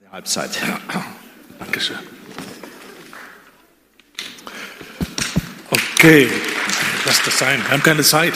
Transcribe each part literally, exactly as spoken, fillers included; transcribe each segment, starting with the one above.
der Halbzeit. Dankeschön. Okay, lass das sein. Wir haben keine Zeit.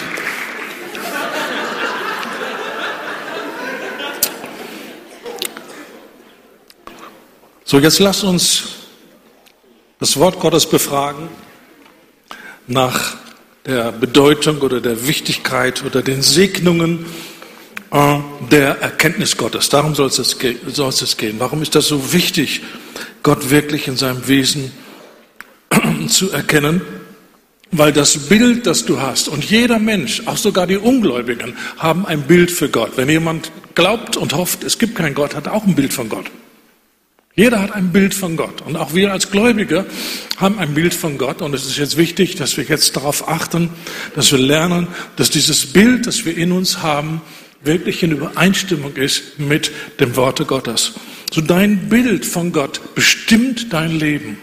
So, jetzt lasst uns das Wort Gottes befragen nach der Bedeutung oder der Wichtigkeit oder den Segnungen äh, der Erkenntnis Gottes. Darum soll es, ge- soll es gehen. Warum ist das so wichtig, Gott wirklich in seinem Wesen zu erkennen? Weil das Bild, das du hast, und jeder Mensch, auch sogar die Ungläubigen, haben ein Bild für Gott. Wenn jemand glaubt und hofft, es gibt keinen Gott, hat er auch ein Bild von Gott. Jeder hat ein Bild von Gott. Und auch wir als Gläubige haben ein Bild von Gott. Und es ist jetzt wichtig, dass wir jetzt darauf achten, dass wir lernen, dass dieses Bild, das wir in uns haben, wirklich in Übereinstimmung ist mit dem Worte Gottes. So dein Bild von Gott bestimmt dein Leben.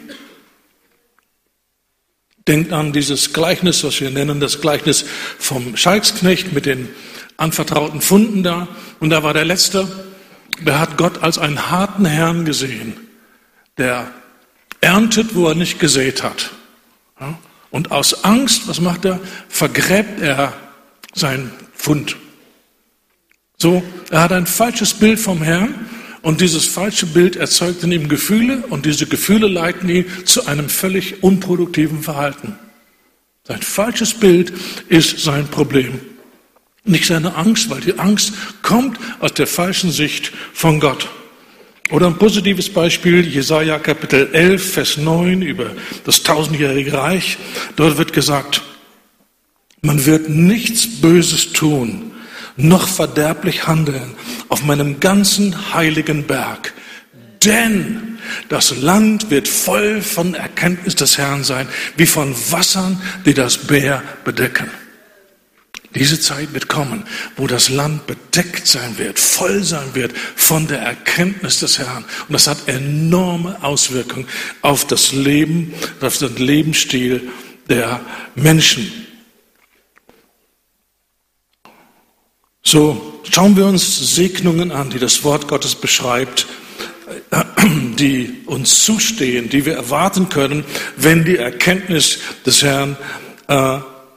Denkt an dieses Gleichnis, was wir nennen, das Gleichnis vom Schalksknecht mit den anvertrauten Pfunden da. Und da war der Letzte, der hat Gott als einen harten Herrn gesehen, der erntet, wo er nicht gesät hat. Und aus Angst, was macht er? Vergräbt er sein Pfund. So, er hat ein falsches Bild vom Herrn und dieses falsche Bild erzeugt in ihm Gefühle und diese Gefühle leiten ihn zu einem völlig unproduktiven Verhalten. Sein falsches Bild ist sein Problem. Nicht seine Angst, weil die Angst kommt aus der falschen Sicht von Gott. Oder ein positives Beispiel, Jesaja Kapitel elf, Vers neun über das tausendjährige Reich. Dort wird gesagt, man wird nichts Böses tun, noch verderblich handeln auf meinem ganzen heiligen Berg. Denn das Land wird voll von Erkenntnis des Herrn sein, wie von Wassern, die das Meer bedecken. Diese Zeit wird kommen, wo das Land bedeckt sein wird, voll sein wird von der Erkenntnis des Herrn. Und das hat enorme Auswirkungen auf das Leben, auf den Lebensstil der Menschen. So, schauen wir uns Segnungen an, die das Wort Gottes beschreibt, die uns zustehen, die wir erwarten können, wenn die Erkenntnis des Herrn äh,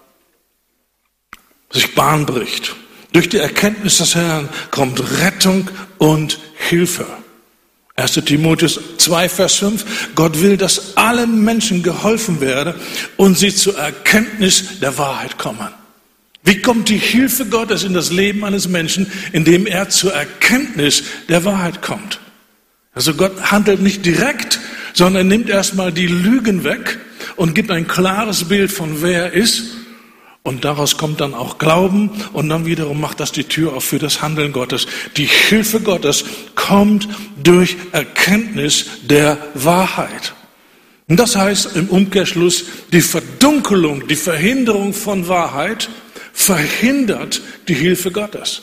sich Bahn bricht. Durch die Erkenntnis des Herrn kommt Rettung und Hilfe. erster Timotheus zwei, Vers fünf. Gott will, dass allen Menschen geholfen werde und sie zur Erkenntnis der Wahrheit kommen. Wie kommt die Hilfe Gottes in das Leben eines Menschen, indem er zur Erkenntnis der Wahrheit kommt? Also Gott handelt nicht direkt, sondern er nimmt erstmal die Lügen weg und gibt ein klares Bild von wer er ist. Und daraus kommt dann auch Glauben und dann wiederum macht das die Tür auf für das Handeln Gottes. Die Hilfe Gottes kommt durch Erkenntnis der Wahrheit. Und das heißt im Umkehrschluss, die Verdunkelung, die Verhinderung von Wahrheit verhindert die Hilfe Gottes.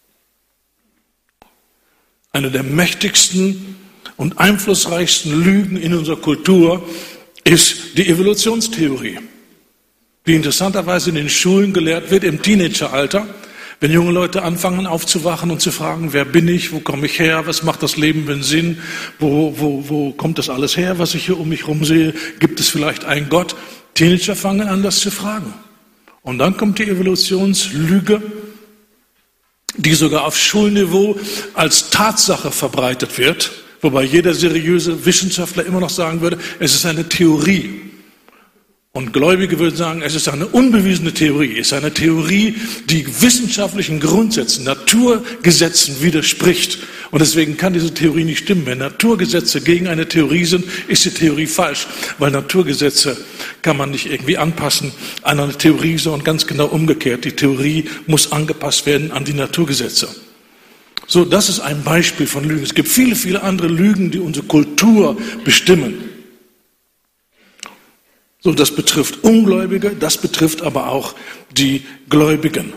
Eine der mächtigsten und einflussreichsten Lügen in unserer Kultur ist die Evolutionstheorie, die interessanterweise in den Schulen gelehrt wird im Teenageralter, wenn junge Leute anfangen aufzuwachen und zu fragen, wer bin ich, wo komme ich her, was macht das Leben für einen Sinn, wo, wo, wo kommt das alles her, was ich hier um mich herum sehe, gibt es vielleicht einen Gott? Teenager fangen an, das zu fragen. Und dann kommt die Evolutionslüge, die sogar auf Schulniveau als Tatsache verbreitet wird, wobei jeder seriöse Wissenschaftler immer noch sagen würde, es ist eine Theorie. Und Gläubige würden sagen, es ist eine unbewiesene Theorie. Es ist eine Theorie, die wissenschaftlichen Grundsätzen, Naturgesetzen widerspricht. Und deswegen kann diese Theorie nicht stimmen. Wenn Naturgesetze gegen eine Theorie sind, ist die Theorie falsch. Weil Naturgesetze kann man nicht irgendwie anpassen an eine Theorie, sondern ganz genau umgekehrt. Die Theorie muss angepasst werden an die Naturgesetze. So, das ist ein Beispiel von Lügen. Es gibt viele, viele andere Lügen, die unsere Kultur bestimmen. So, das betrifft Ungläubige, das betrifft aber auch die Gläubigen.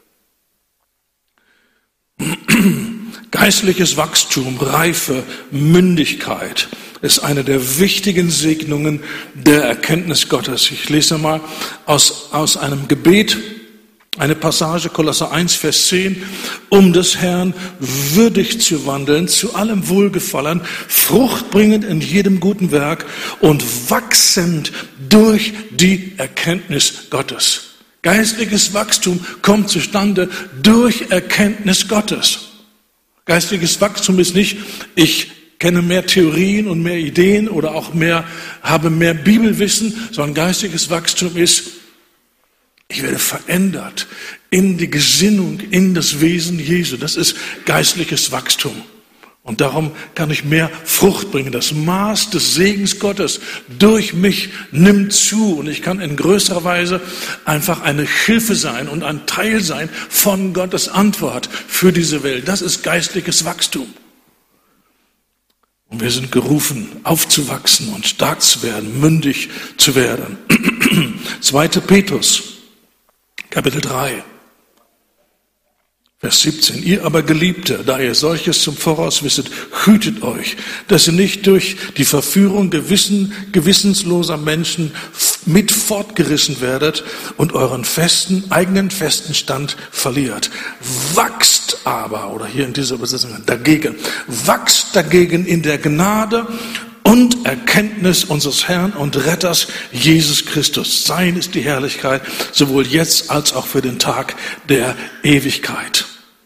Geistliches Wachstum, Reife, Mündigkeit ist eine der wichtigen Segnungen der Erkenntnis Gottes. Ich lese mal aus, aus einem Gebet Eine Passage, Kolosser eins, Vers zehn, um des Herrn würdig zu wandeln, zu allem Wohlgefallen, fruchtbringend in jedem guten Werk und wachsend durch die Erkenntnis Gottes. Geistliches Wachstum kommt zustande durch Erkenntnis Gottes. Geistliches Wachstum ist nicht, ich kenne mehr Theorien und mehr Ideen oder auch mehr, habe mehr Bibelwissen, sondern geistiges Wachstum ist, ich werde verändert in die Gesinnung, in das Wesen Jesu. Das ist geistliches Wachstum. Und darum kann ich mehr Frucht bringen. Das Maß des Segens Gottes durch mich nimmt zu. Und ich kann in größerer Weise einfach eine Hilfe sein und ein Teil sein von Gottes Antwort für diese Welt. Das ist geistliches Wachstum. Und wir sind gerufen, aufzuwachsen und stark zu werden, mündig zu werden. zweiter Petrus, Kapitel drei. Vers siebzehn, ihr aber Geliebte, da ihr solches zum Voraus wisset, hütet euch, dass ihr nicht durch die Verführung gewissen, gewissensloser Menschen mit fortgerissen werdet und euren festen, eigenen festen Stand verliert. Wachst aber, oder hier in dieser Übersetzung dagegen, wachst dagegen in der Gnade und Erkenntnis unseres Herrn und Retters Jesus Christus. Sein ist die Herrlichkeit, sowohl jetzt als auch für den Tag der Ewigkeit.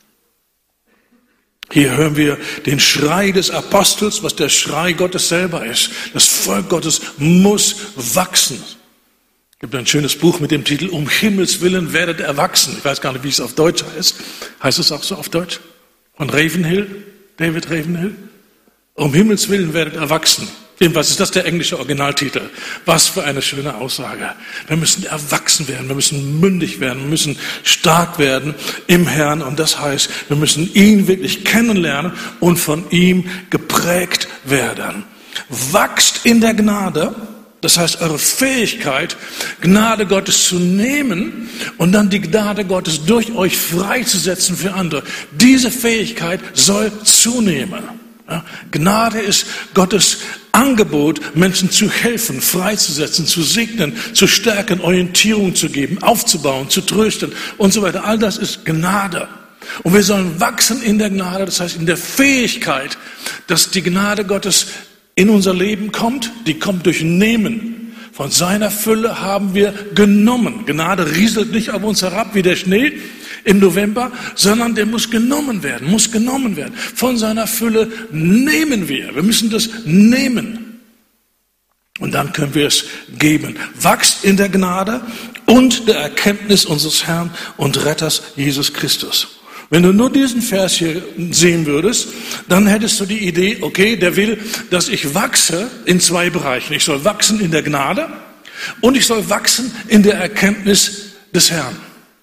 Hier hören wir den Schrei des Apostels, was der Schrei Gottes selber ist. Das Volk Gottes muss wachsen. Es gibt ein schönes Buch mit dem Titel Um Himmels Willen werdet erwachsen. Ich weiß gar nicht, wie es auf Deutsch heißt. Heißt es auch so auf Deutsch? Von Ravenhill, David Ravenhill? Um Himmels Willen werdet erwachsen. Jedenfalls ist das der englische Originaltitel. Was für eine schöne Aussage. Wir müssen erwachsen werden, wir müssen mündig werden, wir müssen stark werden im Herrn. Und das heißt, wir müssen ihn wirklich kennenlernen und von ihm geprägt werden. Wachst in der Gnade, das heißt eure Fähigkeit, Gnade Gottes zu nehmen und dann die Gnade Gottes durch euch freizusetzen für andere. Diese Fähigkeit soll zunehmen. Ja, Gnade ist Gottes Angebot, Menschen zu helfen, freizusetzen, zu segnen, zu stärken, Orientierung zu geben, aufzubauen, zu trösten und so weiter. All das ist Gnade. Und wir sollen wachsen in der Gnade, das heißt in der Fähigkeit, dass die Gnade Gottes in unser Leben kommt, die kommt durch Nehmen. Von seiner Fülle haben wir genommen. Gnade rieselt nicht auf uns herab wie der Schnee im November, sondern der muss genommen werden, muss genommen werden. Von seiner Fülle nehmen wir. Wir müssen das nehmen. Und dann können wir es geben. Wachst in der Gnade und der Erkenntnis unseres Herrn und Retters Jesus Christus. Wenn du nur diesen Vers hier sehen würdest, dann hättest du die Idee, okay, der will, dass ich wachse in zwei Bereichen. Ich soll wachsen in der Gnade und ich soll wachsen in der Erkenntnis des Herrn.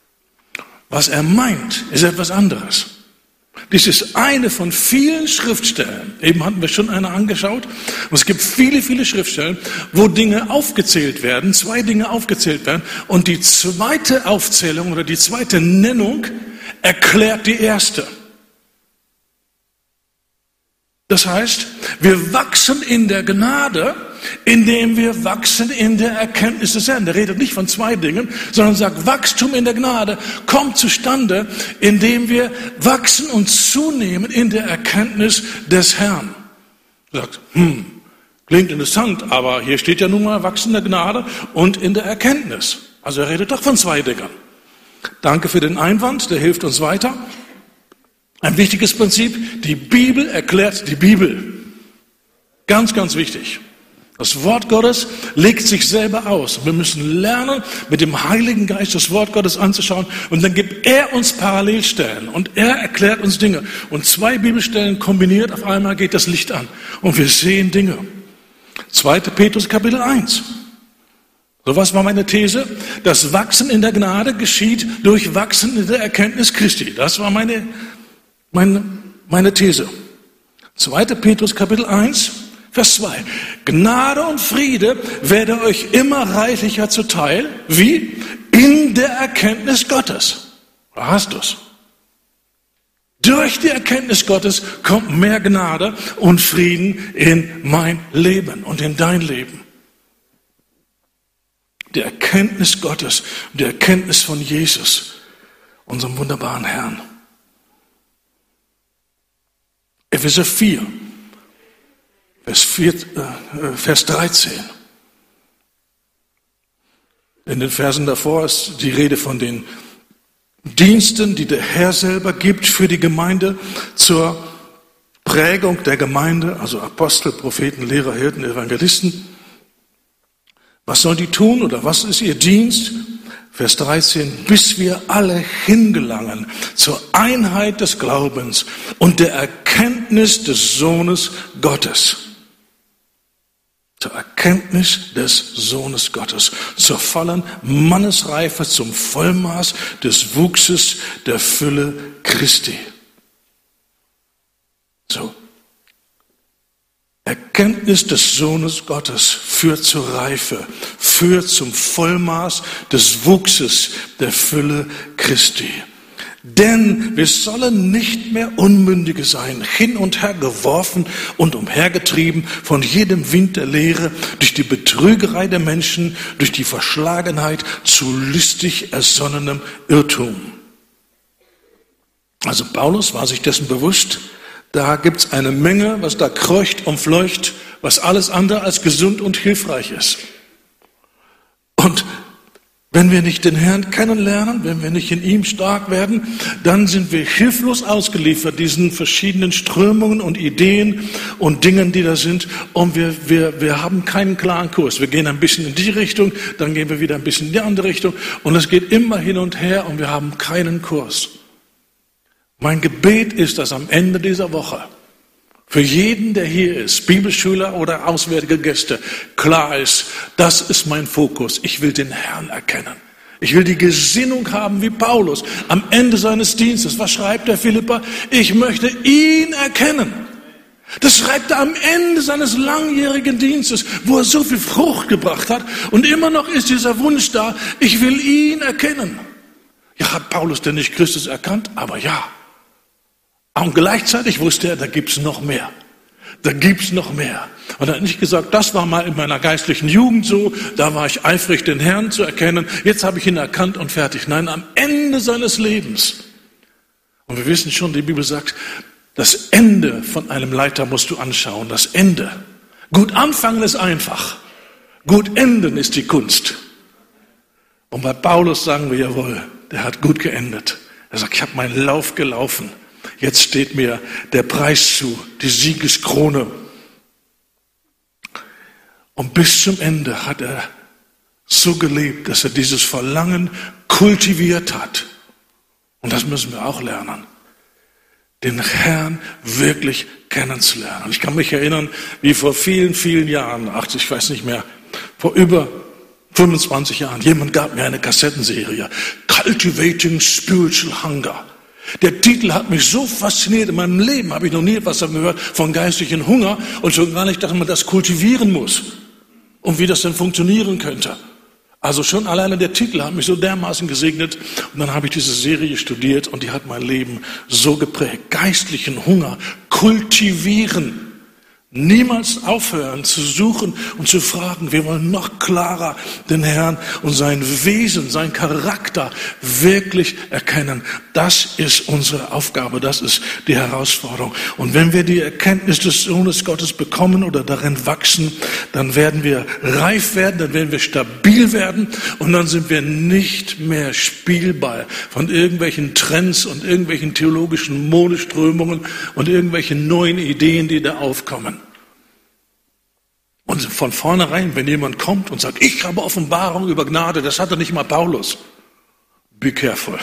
Was er meint, ist etwas anderes. Dies ist eine von vielen Schriftstellen. Eben hatten wir schon eine angeschaut. Und es gibt viele, viele Schriftstellen, wo Dinge aufgezählt werden, zwei Dinge aufgezählt werden. Und die zweite Aufzählung oder die zweite Nennung erklärt die erste. Das heißt, wir wachsen in der Gnade, indem wir wachsen in der Erkenntnis des Herrn. Der redet nicht von zwei Dingen, sondern sagt, Wachstum in der Gnade kommt zustande, indem wir wachsen und zunehmen in der Erkenntnis des Herrn. Er sagt, hm, klingt interessant, aber hier steht ja nun mal Wachsen in der Gnade und in der Erkenntnis. Also er redet doch von zwei Dingen. Danke für den Einwand, der hilft uns weiter. Ein wichtiges Prinzip, die Bibel erklärt die Bibel. Ganz, ganz wichtig. Das Wort Gottes legt sich selber aus. Wir müssen lernen, mit dem Heiligen Geist das Wort Gottes anzuschauen. Und dann gibt er uns Parallelstellen. Und er erklärt uns Dinge. Und zwei Bibelstellen kombiniert, auf einmal geht das Licht an. Und wir sehen Dinge. zweiter Petrus Kapitel eins. So was war meine These? Das Wachsen in der Gnade geschieht durch Wachsen in der Erkenntnis Christi. Das war meine, meine, meine These. zweiter Petrus Kapitel eins. Vers zwei. Gnade und Friede werde euch immer reichlicher zuteil. Wie? In der Erkenntnis Gottes. Da hast du es. Durch die Erkenntnis Gottes kommt mehr Gnade und Frieden in mein Leben und in dein Leben. Die Erkenntnis Gottes, die Erkenntnis von Jesus unserem wunderbaren Herrn. Epheser vier, Vers, vier, äh, Vers dreizehn. In den Versen davor ist die Rede von den Diensten, die der Herr selber gibt für die Gemeinde zur Prägung der Gemeinde, also Apostel, Propheten, Lehrer, Hirten, Evangelisten. Was sollen die tun oder was ist ihr Dienst? Vers dreizehn, bis wir alle hingelangen zur Einheit des Glaubens und der Erkenntnis des Sohnes Gottes. Zur Erkenntnis des Sohnes Gottes, zur vollen Mannesreife, zum Vollmaß des Wuchses der Fülle Christi. So. Erkenntnis des Sohnes Gottes führt zur Reife, führt zum Vollmaß des Wuchses der Fülle Christi. Denn wir sollen nicht mehr Unmündige sein, hin und her geworfen und umhergetrieben von jedem Wind der Lehre, durch die Betrügerei der Menschen, durch die Verschlagenheit zu listig ersonnenem Irrtum. Also Paulus war sich dessen bewusst, da gibt's eine Menge, was da kreucht und fleucht, was alles andere als gesund und hilfreich ist. Und wenn wir nicht den Herrn kennenlernen, wenn wir nicht in ihm stark werden, dann sind wir hilflos ausgeliefert diesen verschiedenen Strömungen und Ideen und Dingen, die da sind. Und wir, wir, wir haben keinen klaren Kurs. Wir gehen ein bisschen in die Richtung, dann gehen wir wieder ein bisschen in die andere Richtung. Und es geht immer hin und her und wir haben keinen Kurs. Mein Gebet ist, dass am Ende dieser Woche für jeden, der hier ist, Bibelschüler oder auswärtige Gäste, klar ist, das ist mein Fokus. Ich will den Herrn erkennen. Ich will die Gesinnung haben wie Paulus am Ende seines Dienstes. Was schreibt der Philipper? Ich möchte ihn erkennen. Das schreibt er am Ende seines langjährigen Dienstes, wo er so viel Frucht gebracht hat. Und immer noch ist dieser Wunsch da, ich will ihn erkennen. Ja, hat Paulus denn nicht Christus erkannt? Aber ja. Und gleichzeitig wusste er, da gibt's noch mehr. Da gibt's noch mehr. Und er hat nicht gesagt, das war mal in meiner geistlichen Jugend so, da war ich eifrig, den Herrn zu erkennen, jetzt habe ich ihn erkannt und fertig. Nein, am Ende seines Lebens. Und wir wissen schon, die Bibel sagt, das Ende von einem Leiter musst du anschauen, das Ende. Gut anfangen ist einfach. Gut enden ist die Kunst. Und bei Paulus sagen wir, jawohl, der hat gut geendet. Er sagt, ich habe meinen Lauf gelaufen. Jetzt steht mir der Preis zu, die Siegeskrone. Und bis zum Ende hat er so gelebt, dass er dieses Verlangen kultiviert hat. Und das müssen wir auch lernen, den Herrn wirklich kennenzulernen. Ich kann mich erinnern, wie vor vielen, vielen Jahren, ach, ich weiß nicht mehr, vor über fünfundzwanzig Jahren, jemand gab mir eine Kassettenserie, Cultivating Spiritual Hunger. Der Titel hat mich so fasziniert, in meinem Leben habe ich noch nie etwas gehört von geistlichen Hunger und schon gar nicht, dass man das kultivieren muss und wie das denn funktionieren könnte. Also schon alleine der Titel hat mich so dermaßen gesegnet und dann habe ich diese Serie studiert und die hat mein Leben so geprägt. Geistlichen Hunger kultivieren. Niemals aufhören zu suchen und zu fragen. Wir wollen noch klarer den Herrn und sein Wesen, sein Charakter wirklich erkennen. Das ist unsere Aufgabe, das ist die Herausforderung. Und wenn wir die Erkenntnis des Sohnes Gottes bekommen oder darin wachsen, dann werden wir reif werden, dann werden wir stabil werden und dann sind wir nicht mehr Spielball von irgendwelchen Trends und irgendwelchen theologischen Modeströmungen und irgendwelchen neuen Ideen, die da aufkommen. Und von vornherein, wenn jemand kommt und sagt, ich habe Offenbarung über Gnade, das hatte nicht mal Paulus. Be careful.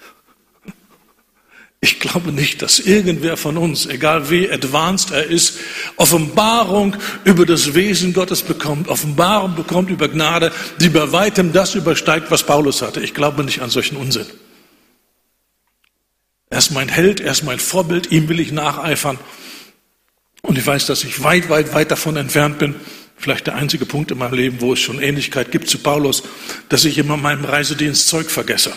Ich glaube nicht, dass irgendwer von uns, egal wie advanced er ist, Offenbarung über das Wesen Gottes bekommt, Offenbarung bekommt über Gnade, die bei weitem das übersteigt, was Paulus hatte. Ich glaube nicht an solchen Unsinn. Er ist mein Held, er ist mein Vorbild, ihm will ich nacheifern. Und ich weiß, dass ich weit, weit, weit davon entfernt bin. Vielleicht der einzige Punkt in meinem Leben, wo es schon Ähnlichkeit gibt zu Paulus, dass ich immer meinem Reisedienst Zeug vergesse.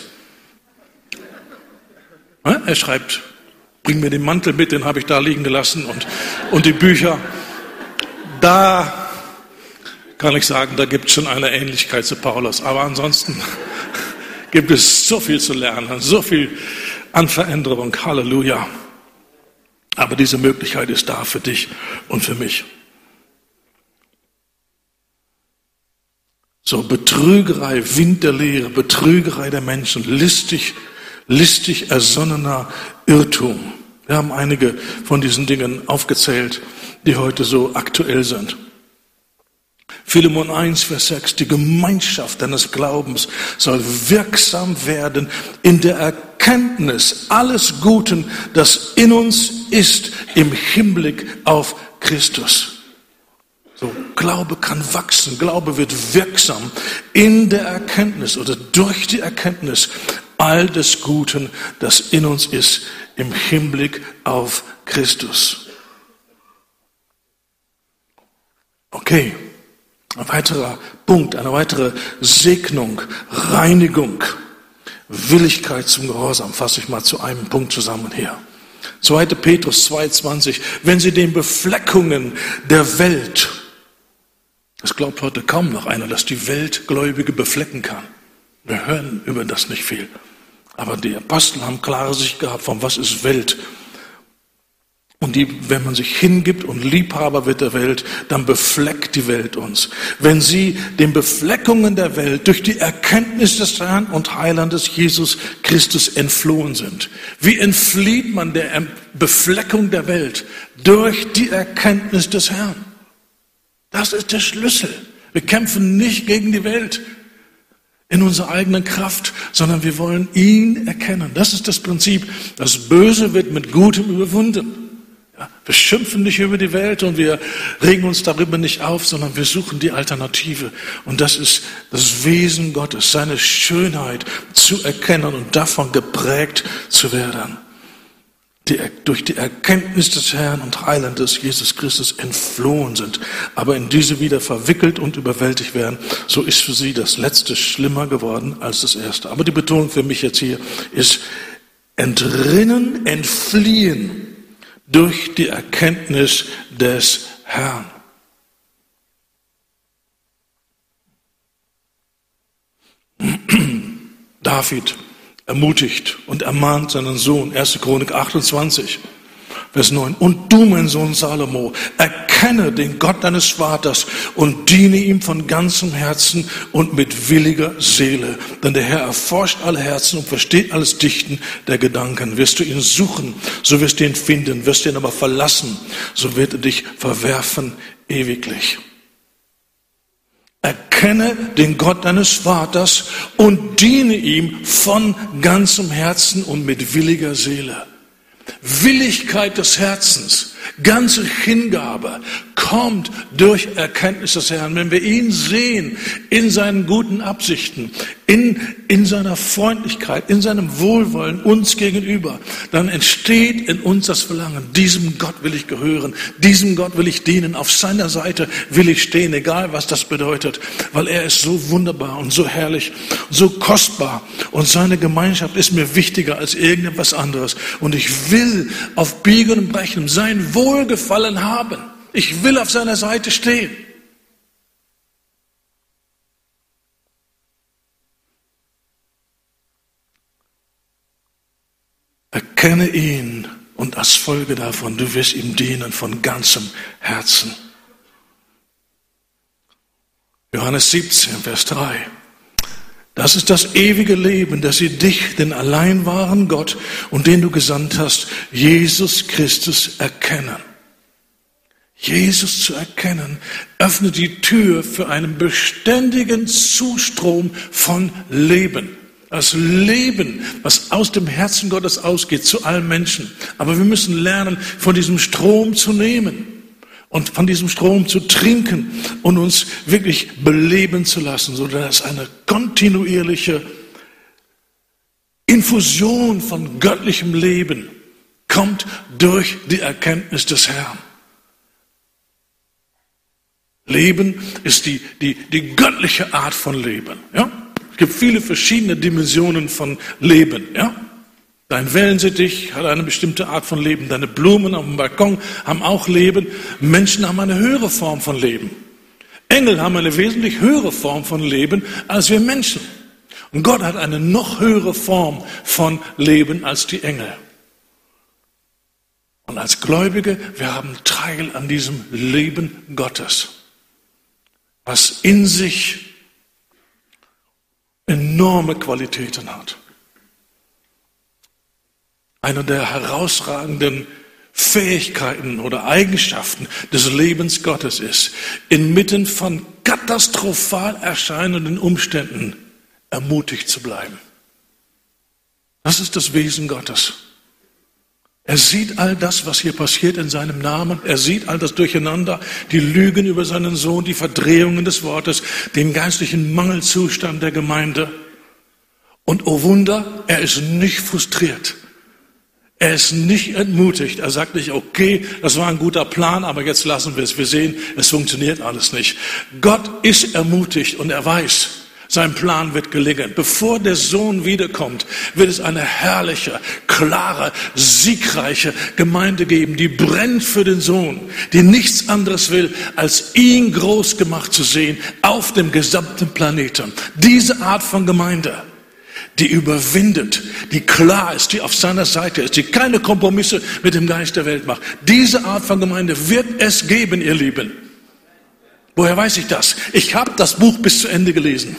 Er schreibt, bring mir den Mantel mit, den habe ich da liegen gelassen und, und die Bücher. Da kann ich sagen, da gibt es schon eine Ähnlichkeit zu Paulus. Aber ansonsten gibt es so viel zu lernen, so viel an Veränderung. Halleluja. Aber diese Möglichkeit ist da für dich und für mich. So, Betrügerei, Wind der Lehre, Betrügerei der Menschen, listig, listig ersonnener Irrtum. Wir haben einige von diesen Dingen aufgezählt, die heute so aktuell sind. Philemon eins, Vers sechs, die Gemeinschaft deines Glaubens soll wirksam werden in der Erkenntnis alles Guten, das in uns ist, im Hinblick auf Christus. So, Glaube kann wachsen, Glaube wird wirksam in der Erkenntnis oder durch die Erkenntnis all des Guten, das in uns ist, im Hinblick auf Christus. Okay. Ein weiterer Punkt, eine weitere Segnung, Reinigung, Willigkeit zum Gehorsam, fasse ich mal zu einem Punkt zusammen her. zweiter Petrus zwei zwanzig, wenn sie den Befleckungen der Welt, es glaubt heute kaum noch einer, dass die Welt Gläubige beflecken kann. Wir hören über das nicht viel. Aber die Apostel haben klare Sicht gehabt, von was ist Welt. Und die, wenn man sich hingibt und Liebhaber wird der Welt, dann befleckt die Welt uns. Wenn sie den Befleckungen der Welt durch die Erkenntnis des Herrn und Heilandes Jesus Christus entflohen sind. Wie entflieht man der Befleckung der Welt? Durch die Erkenntnis des Herrn. Das ist der Schlüssel. Wir kämpfen nicht gegen die Welt in unserer eigenen Kraft, sondern wir wollen ihn erkennen. Das ist das Prinzip. Das Böse wird mit Gutem überwunden. Ja, wir schimpfen nicht über die Welt und wir regen uns darüber nicht auf, sondern wir suchen die Alternative. Und das ist das Wesen Gottes, seine Schönheit zu erkennen und davon geprägt zu werden. Die durch die Erkenntnis des Herrn und Heilandes Jesus Christus entflohen sind, aber in diese wieder verwickelt und überwältigt werden, so ist für sie das Letzte schlimmer geworden als das Erste. Aber die Betonung für mich jetzt hier ist entrinnen, entfliehen durch die Erkenntnis des Herrn. David ermutigt und ermahnt seinen Sohn, erste Chronik achtundzwanzig, Vers neun. Und du, mein Sohn Salomo, erkenne den Gott deines Vaters und diene ihm von ganzem Herzen und mit williger Seele. Denn der Herr erforscht alle Herzen und versteht alles Dichten der Gedanken. Wirst du ihn suchen, so wirst du ihn finden. Wirst du ihn aber verlassen, so wird er dich verwerfen ewiglich. Erkenne den Gott deines Vaters und diene ihm von ganzem Herzen und mit williger Seele. Willigkeit des Herzens, ganze Hingabe kommt durch Erkenntnis des Herrn. Wenn wir ihn sehen in seinen guten Absichten, in, in seiner Freundlichkeit, in seinem Wohlwollen uns gegenüber, dann entsteht in uns das Verlangen, diesem Gott will ich gehören, diesem Gott will ich dienen, auf seiner Seite will ich stehen, egal was das bedeutet, weil er ist so wunderbar und so herrlich, so kostbar und seine Gemeinschaft ist mir wichtiger als irgendetwas anderes und ich will auf Biegen und Brechen sein Wohlgefallen haben. Ich will auf seiner Seite stehen. Erkenne ihn und als Folge davon, du wirst ihm dienen von ganzem Herzen. Johannes siebzehn, Vers drei. Das ist das ewige Leben, dass sie dich, den allein wahren Gott und den du gesandt hast, Jesus Christus, erkennen. Jesus zu erkennen, öffnet die Tür für einen beständigen Zustrom von Leben. Das Leben, was aus dem Herzen Gottes ausgeht, zu allen Menschen. Aber wir müssen lernen, von diesem Strom zu nehmen und von diesem Strom zu trinken und uns wirklich beleben zu lassen, sodass eine kontinuierliche Infusion von göttlichem Leben kommt durch die Erkenntnis des Herrn. Leben ist die, die, die göttliche Art von Leben. Ja? Es gibt viele verschiedene Dimensionen von Leben. Ja? Dein Wellensittich hat eine bestimmte Art von Leben. Deine Blumen auf dem Balkon haben auch Leben. Menschen haben eine höhere Form von Leben. Engel haben eine wesentlich höhere Form von Leben als wir Menschen. Und Gott hat eine noch höhere Form von Leben als die Engel. Und als Gläubige, wir haben Teil an diesem Leben Gottes, was in sich enorme Qualitäten hat. Eine der herausragenden Fähigkeiten oder Eigenschaften des Lebens Gottes ist, inmitten von katastrophal erscheinenden Umständen ermutigt zu bleiben. Das ist das Wesen Gottes. Er sieht all das, was hier passiert in seinem Namen. Er sieht all das Durcheinander, die Lügen über seinen Sohn, die Verdrehungen des Wortes, den geistlichen Mangelzustand der Gemeinde. Und oh Wunder, er ist nicht frustriert. Er ist nicht entmutigt. Er sagt nicht, okay, das war ein guter Plan, aber jetzt lassen wir es. Wir sehen, es funktioniert alles nicht. Gott ist ermutigt und er weiß, sein Plan wird gelingen. Bevor der Sohn wiederkommt, wird es eine herrliche, klare, siegreiche Gemeinde geben, die brennt für den Sohn, die nichts anderes will, als ihn groß gemacht zu sehen auf dem gesamten Planeten. Diese Art von Gemeinde, die überwindet, die klar ist, die auf seiner Seite ist, die keine Kompromisse mit dem Geist der Welt macht. Diese Art von Gemeinde wird es geben, ihr Lieben. Woher weiß ich das? Ich habe das Buch bis zu Ende gelesen.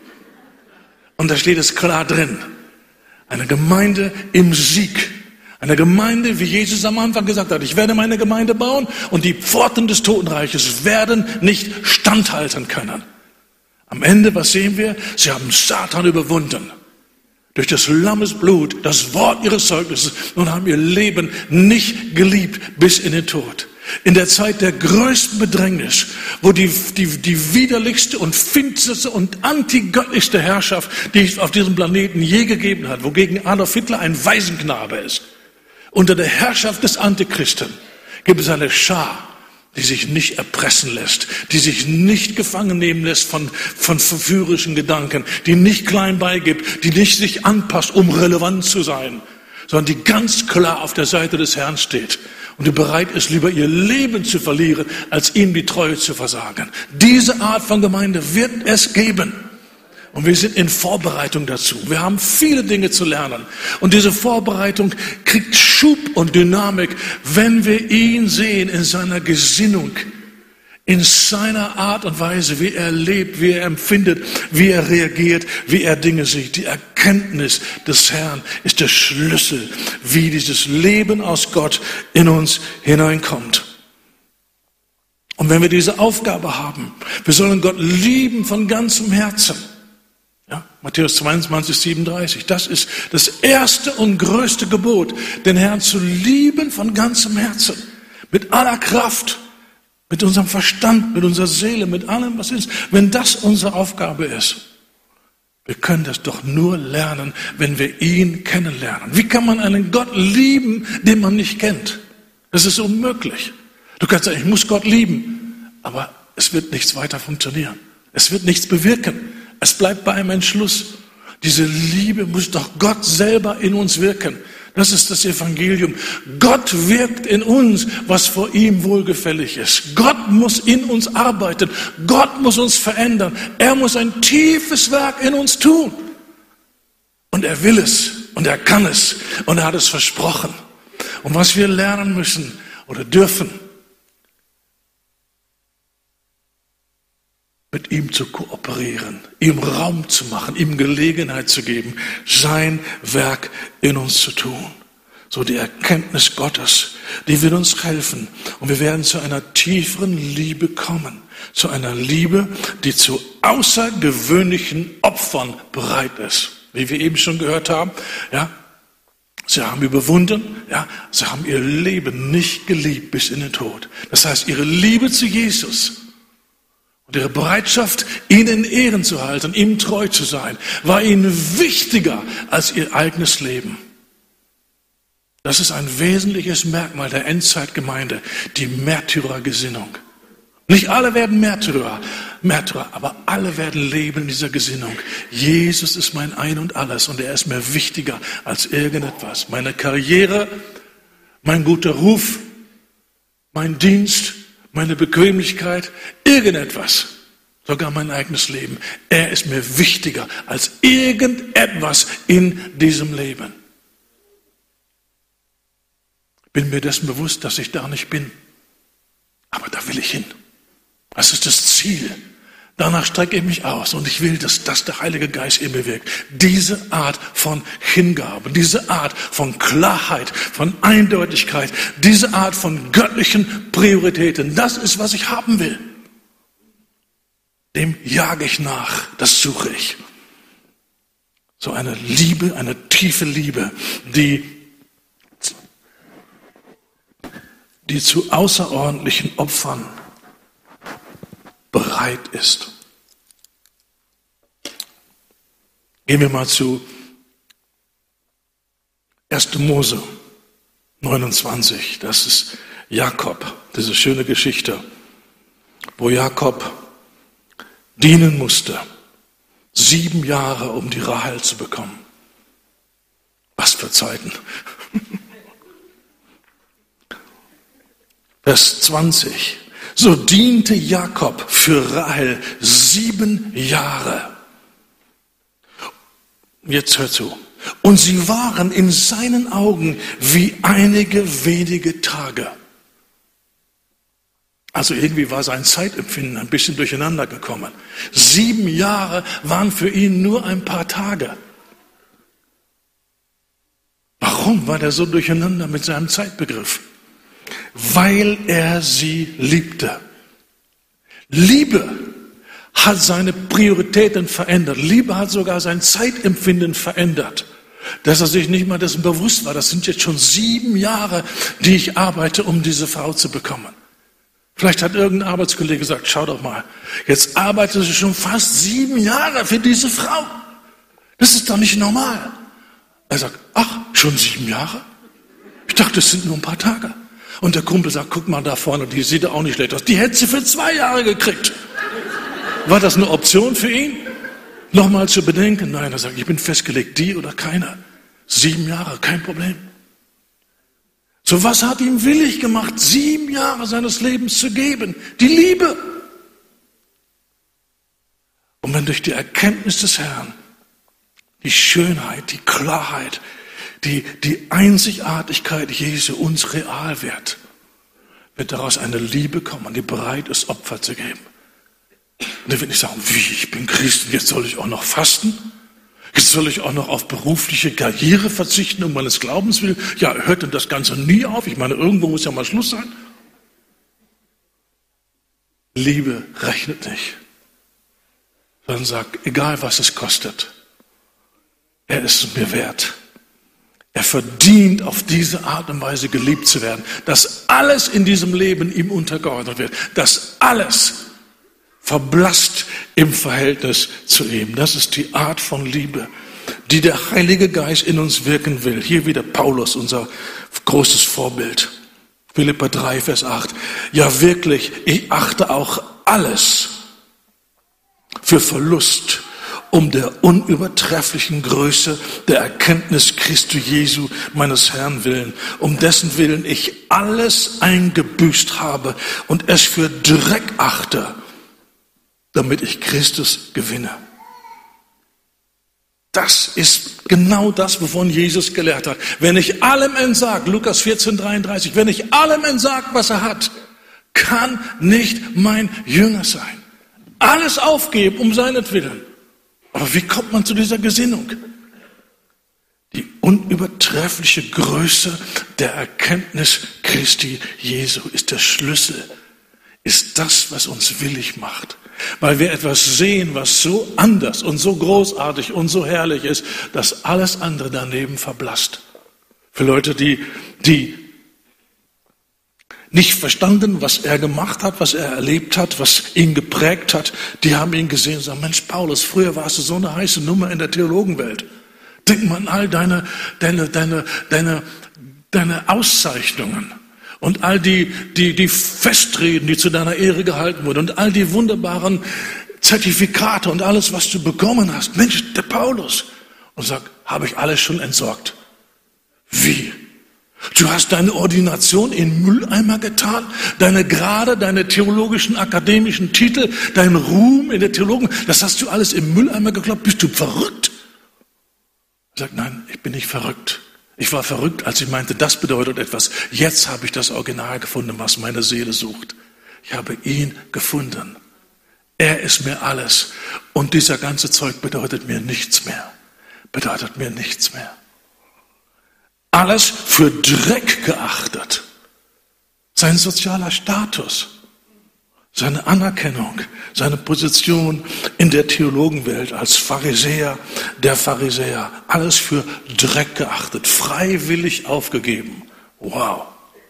Und da steht es klar drin. Eine Gemeinde im Sieg. Eine Gemeinde, wie Jesus am Anfang gesagt hat, ich werde meine Gemeinde bauen und die Pforten des Totenreiches werden nicht standhalten können. Am Ende, was sehen wir? Sie haben Satan überwunden. Durch das Lammesblut, das Wort ihres Zeugnisses und haben ihr Leben nicht geliebt bis in den Tod. In der Zeit der größten Bedrängnis, wo die, die, die widerlichste und finsterste und antigöttlichste Herrschaft, die es auf diesem Planeten je gegeben hat, wogegen Adolf Hitler ein Waisenknabe ist, unter der Herrschaft des Antichristen gibt es eine Schar, die sich nicht erpressen lässt, die sich nicht gefangen nehmen lässt von, von verführerischen Gedanken, die nicht klein beigibt, die nicht sich anpasst, um relevant zu sein, sondern die ganz klar auf der Seite des Herrn steht und die bereit ist, lieber ihr Leben zu verlieren, als ihm die Treue zu versagen. Diese Art von Gemeinde wird es geben. Und wir sind in Vorbereitung dazu. Wir haben viele Dinge zu lernen. Und diese Vorbereitung kriegt Schub und Dynamik, wenn wir ihn sehen in seiner Gesinnung, in seiner Art und Weise, wie er lebt, wie er empfindet, wie er reagiert, wie er Dinge sieht. Die Erkenntnis des Herrn ist der Schlüssel, wie dieses Leben aus Gott in uns hineinkommt. Und wenn wir diese Aufgabe haben, wir sollen Gott lieben von ganzem Herzen. Ja, Matthäus zweiundzwanzig, siebenunddreißig. Das ist das erste und größte Gebot, den Herrn zu lieben von ganzem Herzen, mit aller Kraft, mit unserem Verstand, mit unserer Seele, mit allem, was ist. Wenn das unsere Aufgabe ist, wir können das doch nur lernen, wenn wir ihn kennenlernen. Wie kann man einen Gott lieben, den man nicht kennt? Das ist unmöglich. Du kannst sagen, ich muss Gott lieben, aber es wird nichts weiter funktionieren. Es wird nichts bewirken. Es bleibt bei einem Entschluss. Diese Liebe muss doch Gott selber in uns wirken. Das ist das Evangelium. Gott wirkt in uns, was vor ihm wohlgefällig ist. Gott muss in uns arbeiten. Gott muss uns verändern. Er muss ein tiefes Werk in uns tun. Und er will es. Und er kann es. Und er hat es versprochen. Und was wir lernen müssen oder dürfen, mit ihm zu kooperieren, ihm Raum zu machen, ihm Gelegenheit zu geben, sein Werk in uns zu tun. So die Erkenntnis Gottes, die wird uns helfen. Und wir werden zu einer tieferen Liebe kommen. Zu einer Liebe, die zu außergewöhnlichen Opfern bereit ist. Wie wir eben schon gehört haben, ja. Sie haben überwunden, ja. Sie haben ihr Leben nicht geliebt bis in den Tod. Das heißt, ihre Liebe zu Jesus und ihre Bereitschaft, ihn in Ehren zu halten, ihm treu zu sein, war ihnen wichtiger als ihr eigenes Leben. Das ist ein wesentliches Merkmal der Endzeitgemeinde, die Märtyrergesinnung. Nicht alle werden Märtyrer, Märtyrer, aber alle werden leben in dieser Gesinnung. Jesus ist mein Ein und Alles und er ist mir wichtiger als irgendetwas. Meine Karriere, mein guter Ruf, mein Dienst, meine Bequemlichkeit, irgendetwas Sogar mein eigenes Leben. Er ist mir wichtiger als irgendetwas in diesem Leben. Ich bin mir dessen bewusst, dass ich da nicht bin. Aber da will ich hin. Das ist das Ziel. Danach strecke ich mich aus und ich will, dass das der Heilige Geist in mir wirkt. Diese Art von Hingabe, diese Art von Klarheit, von Eindeutigkeit, diese Art von göttlichen Prioritäten, das ist, was ich haben will. Dem jage ich nach, das suche ich. So eine Liebe, eine tiefe Liebe, die, die zu außerordentlichen Opfern bereit ist. Gehen wir mal zu erster Mose neunundzwanzig. Das ist Jakob, diese schöne Geschichte, wo Jakob dienen musste, sieben Jahre, um die Rahel zu bekommen. Was für Zeiten. Vers zwanzig. So diente Jakob für Rahel sieben Jahre. Jetzt hör zu. Und sie waren in seinen Augen wie einige wenige Tage. Also irgendwie war sein Zeitempfinden ein bisschen durcheinander gekommen. Sieben Jahre waren für ihn nur ein paar Tage. Warum war er so durcheinander mit seinem Zeitbegriff? Weil er sie liebte. Liebe hat seine Prioritäten verändert. Liebe hat sogar sein Zeitempfinden verändert. Dass er sich nicht mal dessen bewusst war. Das sind jetzt schon sieben Jahre, die ich arbeite, um diese Frau zu bekommen. Vielleicht hat irgendein Arbeitskollege gesagt, schau doch mal, jetzt arbeitest du schon fast sieben Jahre für diese Frau. Das ist doch nicht normal. Er sagt, ach, schon sieben Jahre? Ich dachte, es sind nur ein paar Tage. Und der Kumpel sagt, guck mal da vorne, die sieht auch nicht schlecht aus. Die hätte sie für zwei Jahre gekriegt. War das eine Option für ihn? Nochmal zu bedenken? Nein, er sagt, ich bin festgelegt, die oder keiner. Sieben Jahre, kein Problem. So was hat ihm willig gemacht, sieben Jahre seines Lebens zu geben? Die Liebe. Und wenn durch die Erkenntnis des Herrn die Schönheit, die Klarheit, die, die Einzigartigkeit Jesu uns real wird, wird daraus eine Liebe kommen, die bereit ist, Opfer zu geben. Und dann will ich sagen, wie, ich bin Christ, jetzt soll ich auch noch fasten? Jetzt soll ich auch noch auf berufliche Karriere verzichten, um meines Glaubens willen? Ja, hört denn das Ganze nie auf? Ich meine, irgendwo muss ja mal Schluss sein. Liebe rechnet nicht. Sondern sagt, egal was es kostet, er ist es mir wert. Er verdient auf diese Art und Weise geliebt zu werden. Dass alles in diesem Leben ihm untergeordnet wird. Dass alles verblasst im Verhältnis zu ihm. Das ist die Art von Liebe, die der Heilige Geist in uns wirken will. Hier wieder Paulus, unser großes Vorbild. Philipper drei, Vers acht. Ja wirklich, ich achte auch alles für Verlust, um der unübertrefflichen Größe der Erkenntnis Christi Jesu, meines Herrn willen, um dessen Willen ich alles eingebüßt habe und es für Dreck achte, damit ich Christus gewinne. Das ist genau das, wovon Jesus gelehrt hat. Wenn ich allem entsag, Lukas vierzehn, dreiunddreißig, wenn ich allem entsag, was er hat, kann nicht mein Jünger sein. Alles aufgeben um seinetwillen. Aber wie kommt man zu dieser Gesinnung? Die unübertreffliche Größe der Erkenntnis Christi Jesu ist der Schlüssel, ist das, was uns willig macht. Weil wir etwas sehen, was so anders und so großartig und so herrlich ist, dass alles andere daneben verblasst. Für Leute, die, die nicht verstanden, was er gemacht hat, was er erlebt hat, was ihn geprägt hat, die haben ihn gesehen und sagen, Mensch, Paulus, früher warst du so eine heiße Nummer in der Theologenwelt. Denk mal an all deine, deine, deine, deine, deine Auszeichnungen. Und all die, die, die Festreden, die zu deiner Ehre gehalten wurden und all die wunderbaren Zertifikate und alles, was du bekommen hast. Mensch, der Paulus. Und sagt, habe ich alles schon entsorgt. Wie? Du hast deine Ordination in Mülleimer getan, deine Grade, deine theologischen, akademischen Titel, dein Ruhm in der Theologen, das hast du alles im Mülleimer geglaubt. Bist du verrückt? Er sagt, nein, ich bin nicht verrückt. Ich war verrückt, als ich meinte, das bedeutet etwas. Jetzt habe ich das Original gefunden, was meine Seele sucht. Ich habe ihn gefunden. Er ist mir alles. Und dieser ganze Zeug bedeutet mir nichts mehr. Bedeutet mir nichts mehr. Alles für Dreck geachtet. Sein sozialer Status, seine Anerkennung, seine Position in der Theologenwelt als Pharisäer, der Pharisäer, alles für Dreck geachtet, freiwillig aufgegeben. Wow.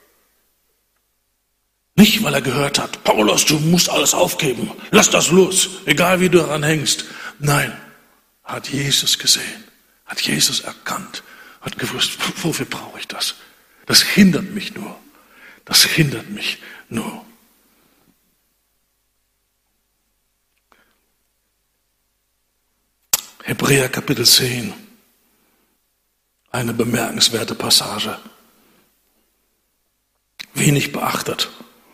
Nicht, weil er gehört hat, Paulus, du musst alles aufgeben, lass das los, egal wie du daran hängst. Nein, hat Jesus gesehen, hat Jesus erkannt, hat gewusst, wofür brauche ich das? Das hindert mich nur, das hindert mich nur. Hebräer Kapitel zehn, eine bemerkenswerte Passage, wenig beachtet.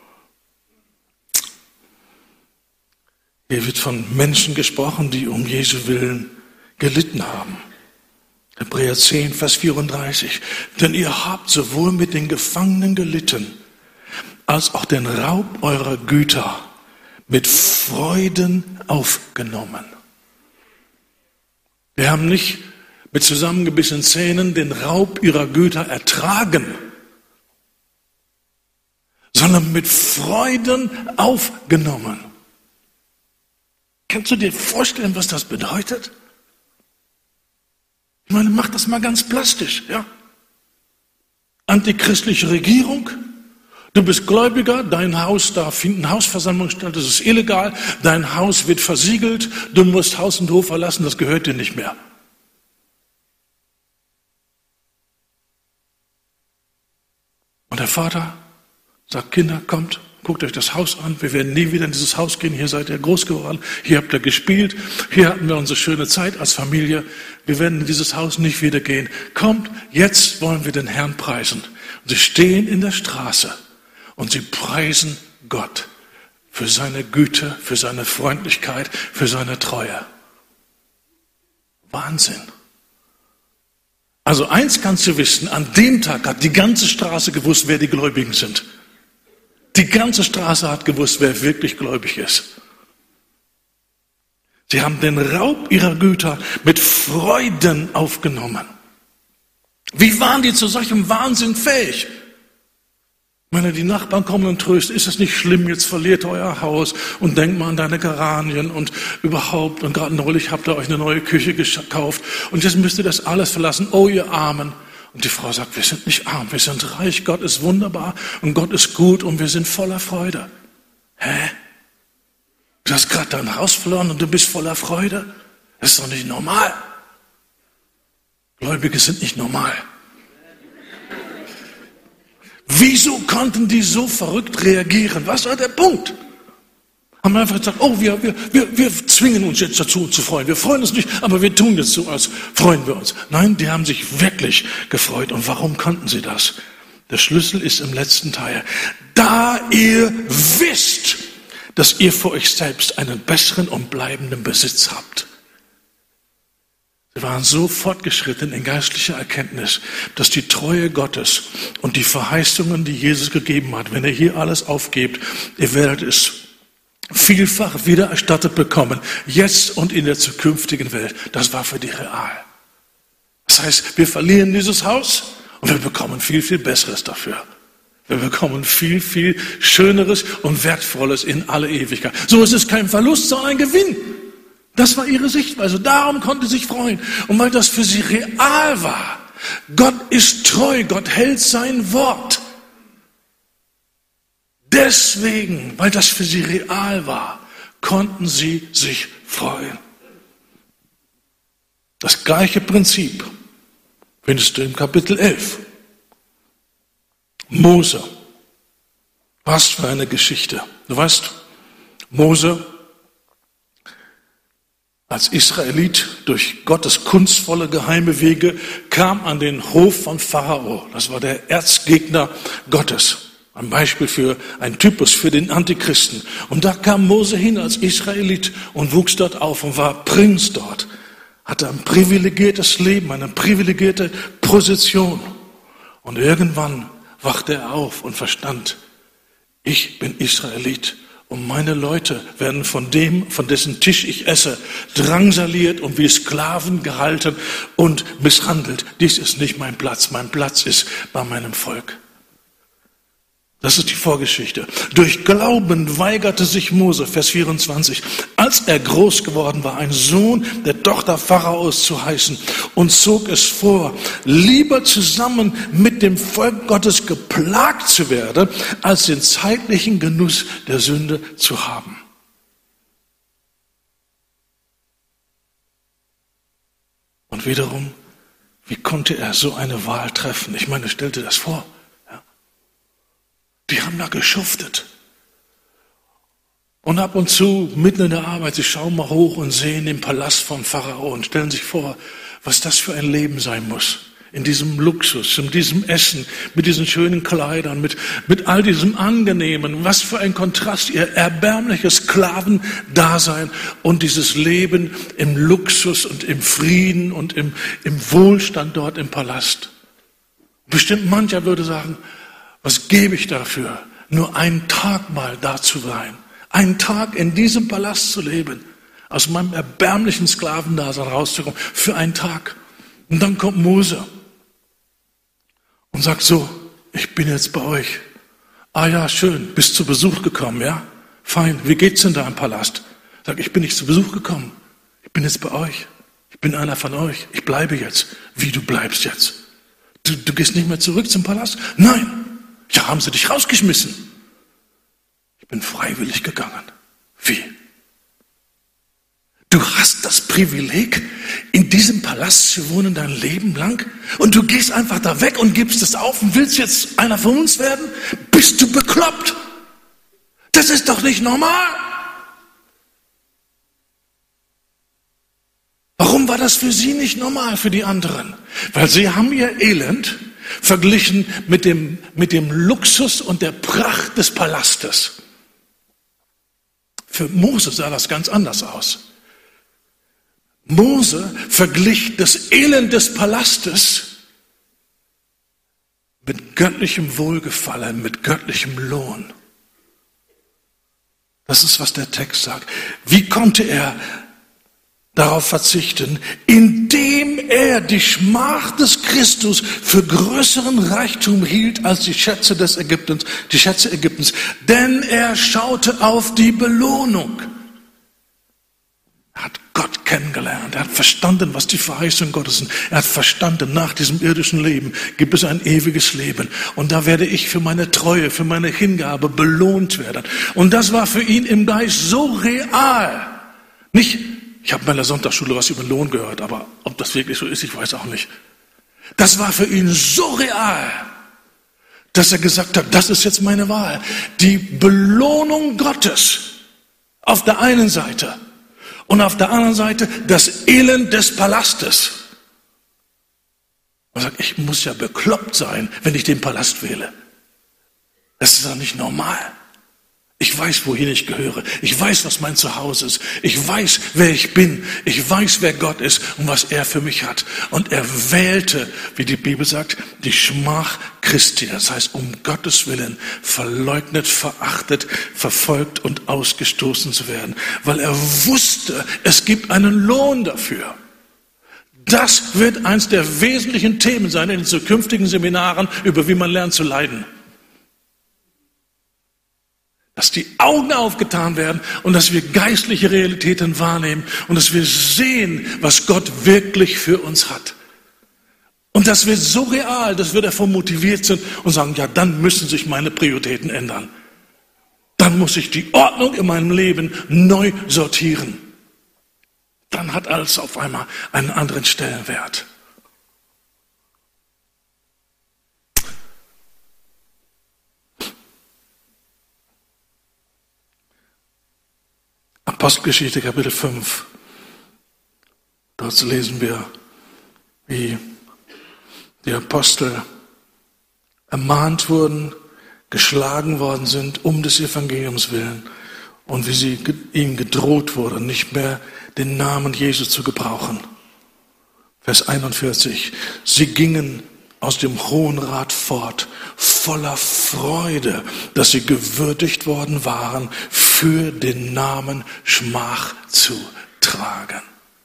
Hier wird von Menschen gesprochen, die um Jesu Willen gelitten haben. Hebräer zehn, Vers vierunddreißig. Denn ihr habt sowohl mit den Gefangenen gelitten, als auch den Raub eurer Güter mit Freuden aufgenommen. Wir haben nicht mit zusammengebissenen Zähnen den Raub ihrer Güter ertragen, sondern mit Freuden aufgenommen. Kannst du dir vorstellen, was das bedeutet? Ich meine, mach das mal ganz plastisch, ja? Antichristliche Regierung, du bist Gläubiger, dein Haus, da findet eine Hausversammlung statt, das ist illegal, dein Haus wird versiegelt, du musst Haus und Hof verlassen, das gehört dir nicht mehr. Und der Vater sagt, Kinder, kommt, guckt euch das Haus an, wir werden nie wieder in dieses Haus gehen, hier seid ihr groß geworden, hier habt ihr gespielt, hier hatten wir unsere schöne Zeit als Familie, wir werden in dieses Haus nicht wieder gehen. Kommt, jetzt wollen wir den Herrn preisen. Und sie stehen in der Straße und sie preisen Gott für seine Güte, für seine Freundlichkeit, für seine Treue. Wahnsinn. Also eins kannst du wissen, an dem Tag hat die ganze Straße gewusst, wer die Gläubigen sind. Die ganze Straße hat gewusst, wer wirklich gläubig ist. Sie haben den Raub ihrer Güter mit Freuden aufgenommen. Wie waren die zu solchem Wahnsinn fähig? Ich meine, die Nachbarn kommen und trösten, ist es nicht schlimm, jetzt verliert ihr euer Haus und denkt mal an deine Geranien und überhaupt. Und gerade neulich habt ihr euch eine neue Küche gekauft und jetzt müsst ihr das alles verlassen. Oh, ihr Armen. Und die Frau sagt, wir sind nicht arm, wir sind reich, Gott ist wunderbar und Gott ist gut und wir sind voller Freude. Hä? Du hast gerade dein Haus verloren und du bist voller Freude? Das ist doch nicht normal. Gläubige sind nicht normal. Wieso konnten die so verrückt reagieren? Was war der Punkt? Haben einfach gesagt, oh, wir, wir, wir, wir zwingen uns jetzt dazu, uns zu freuen. Wir freuen uns nicht, aber wir tun jetzt so, als freuen wir uns. Nein, die haben sich wirklich gefreut. Und warum konnten sie das? Der Schlüssel ist im letzten Teil. Da ihr wisst, dass ihr für euch selbst einen besseren und bleibenden Besitz habt. Sie waren so fortgeschritten in geistlicher Erkenntnis, dass die Treue Gottes und die Verheißungen, die Jesus gegeben hat, wenn ihr hier alles aufgebt, ihr werdet es vielfach wieder erstattet bekommen, jetzt und in der zukünftigen Welt. Das war für die real. Das heißt, wir verlieren dieses Haus und wir bekommen viel, viel Besseres dafür. Wir bekommen viel, viel Schöneres und Wertvolles in alle Ewigkeit. So ist es kein Verlust, sondern ein Gewinn. Das war ihre Sichtweise. Darum konnte sie sich freuen. Und weil das für sie real war. Gott ist treu. Gott hält sein Wort. Deswegen, weil das für sie real war, konnten sie sich freuen. Das gleiche Prinzip findest du im Kapitel elf. Mose. Was für eine Geschichte. Du weißt, Mose als Israelit durch Gottes kunstvolle geheime Wege kam an den Hof von Pharao. Das war der Erzgegner Gottes. Ein Beispiel für ein Typus für den Antichristen. Und da kam Mose hin als Israelit und wuchs dort auf und war Prinz dort. Hatte ein privilegiertes Leben, eine privilegierte Position. Und irgendwann wachte er auf und verstand, ich bin Israelit. Und meine Leute werden von dem, von dessen Tisch ich esse, drangsaliert und wie Sklaven gehalten und misshandelt. Dies ist nicht mein Platz. Mein Platz ist bei meinem Volk. Das ist die Vorgeschichte. Durch Glauben weigerte sich Mose, Vers vierundzwanzig, als er groß geworden war, ein Sohn der Tochter Pharaos zu heißen, und zog es vor, lieber zusammen mit dem Volk Gottes geplagt zu werden, als den zeitlichen Genuss der Sünde zu haben. Und wiederum, wie konnte er so eine Wahl treffen? Ich meine, stell dir das vor. Die haben da geschuftet. Und ab und zu, mitten in der Arbeit, sie schauen mal hoch und sehen den Palast von Pharao und stellen sich vor, was das für ein Leben sein muss. In diesem Luxus, in diesem Essen, mit diesen schönen Kleidern, mit, mit all diesem Angenehmen. Was für ein Kontrast, ihr erbärmliches Sklavendasein und dieses Leben im Luxus und im Frieden und im, im Wohlstand dort im Palast. Bestimmt mancher würde sagen, was gebe ich dafür, nur einen Tag mal da zu sein, einen Tag in diesem Palast zu leben, aus meinem erbärmlichen Sklavendasein rauszukommen, für einen Tag. Und dann kommt Mose und sagt so, ich bin jetzt bei euch. Ah ja, schön, bist zu Besuch gekommen, ja? Fein, wie geht's denn da im Palast? Sag, ich bin nicht zu Besuch gekommen, ich bin jetzt bei euch. Ich bin einer von euch, ich bleibe jetzt. Wie, du bleibst jetzt? Du, du gehst nicht mehr zurück zum Palast? Nein. Ja, haben sie dich rausgeschmissen? Ich bin freiwillig gegangen. Wie? Du hast das Privileg, in diesem Palast zu wohnen dein Leben lang und du gehst einfach da weg und gibst es auf und willst jetzt einer von uns werden? Bist du bekloppt? Das ist doch nicht normal. Warum war das für sie nicht normal, für die anderen? Weil sie haben ihr Elend verglichen mit dem, mit dem Luxus und der Pracht des Palastes. Für Mose sah das ganz anders aus. Mose verglich das Elend des Palastes mit göttlichem Wohlgefallen, mit göttlichem Lohn. Das ist, was der Text sagt. Wie konnte er darauf verzichten, indem er die Schmach des Christus für größeren Reichtum hielt als die Schätze des Ägyptens, die Schätze Ägyptens, denn er schaute auf die Belohnung. Er hat Gott kennengelernt, er hat verstanden, was die Verheißungen Gottes sind. Er hat verstanden, nach diesem irdischen Leben gibt es ein ewiges Leben. Und da werde ich für meine Treue, für meine Hingabe belohnt werden. Und das war für ihn im Geist so real. Nicht, ich habe in meiner Sonntagsschule was über Lohn gehört, aber ob das wirklich so ist, ich weiß auch nicht. Das war für ihn so real, dass er gesagt hat, das ist jetzt meine Wahl. Die Belohnung Gottes auf der einen Seite und auf der anderen Seite das Elend des Palastes. Er sagt, ich muss ja bekloppt sein, wenn ich den Palast wähle. Das ist doch nicht normal. Ich weiß, wohin ich gehöre. Ich weiß, was mein Zuhause ist. Ich weiß, wer ich bin. Ich weiß, wer Gott ist und was er für mich hat. Und er wählte, wie die Bibel sagt, die Schmach Christi. Das heißt, um Gottes Willen verleugnet, verachtet, verfolgt und ausgestoßen zu werden. Weil er wusste, es gibt einen Lohn dafür. Das wird eins der wesentlichen Themen sein in den zukünftigen Seminaren, über wie man lernt zu leiden. Dass die Augen aufgetan werden und dass wir geistliche Realitäten wahrnehmen und dass wir sehen, was Gott wirklich für uns hat. Und das wird so real, dass wir davon motiviert sind und sagen, ja, dann müssen sich meine Prioritäten ändern. Dann muss ich die Ordnung in meinem Leben neu sortieren. Dann hat alles auf einmal einen anderen Stellenwert. Apostelgeschichte Kapitel fünf. Dort lesen wir, wie die Apostel ermahnt wurden, geschlagen worden sind um des Evangeliums willen und wie sie ihnen gedroht wurde, nicht mehr den Namen Jesu zu gebrauchen. Vers einundvierzig. Sie gingen aus dem Hohen Rat fort, voller Freude, dass sie gewürdigt worden waren, für den Namen Schmach zu tragen.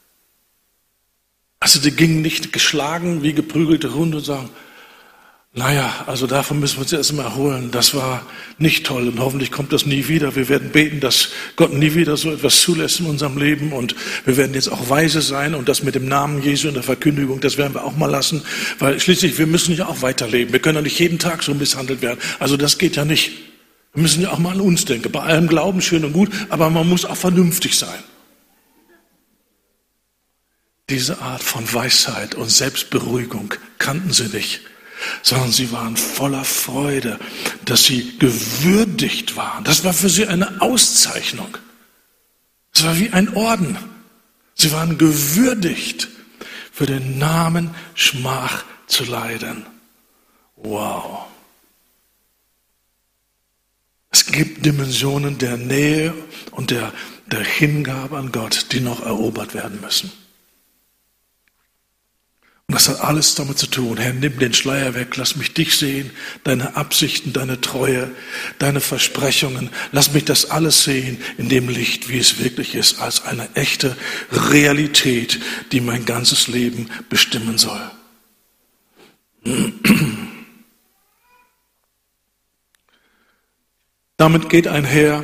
Also die gingen nicht geschlagen wie geprügelte Hunde und sagen, naja, also davon müssen wir uns erst mal erholen. Das war nicht toll und hoffentlich kommt das nie wieder. Wir werden beten, dass Gott nie wieder so etwas zulässt in unserem Leben und wir werden jetzt auch weise sein und das mit dem Namen Jesu in der Verkündigung, das werden wir auch mal lassen, weil schließlich wir müssen ja auch weiterleben. Wir können ja nicht jeden Tag so misshandelt werden. Also das geht ja nicht. Wir müssen ja auch mal an uns denken. Bei allem Glauben schön und gut, aber man muss auch vernünftig sein. Diese Art von Weisheit und Selbstberuhigung kannten sie nicht, sondern sie waren voller Freude, dass sie gewürdigt waren. Das war für sie eine Auszeichnung. Es war wie ein Orden. Sie waren gewürdigt, für den Namen Schmach zu leiden. Wow. Es gibt Dimensionen der Nähe und der, der Hingabe an Gott, die noch erobert werden müssen. Und das hat alles damit zu tun. Herr, nimm den Schleier weg, lass mich dich sehen, deine Absichten, deine Treue, deine Versprechungen. Lass mich das alles sehen in dem Licht, wie es wirklich ist, als eine echte Realität, die mein ganzes Leben bestimmen soll. Damit geht einher